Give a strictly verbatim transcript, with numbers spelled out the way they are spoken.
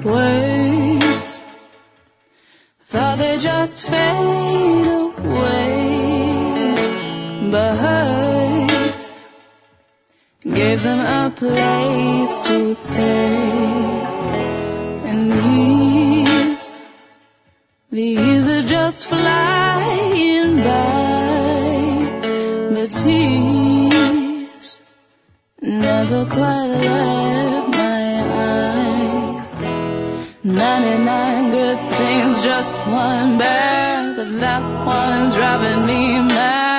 words. Thought they just fade away, but gave them a place to stay. And these, these are just flying by, but tears never quite left my eye. Ninety-nine good things, just one bad, but that one's driving me mad.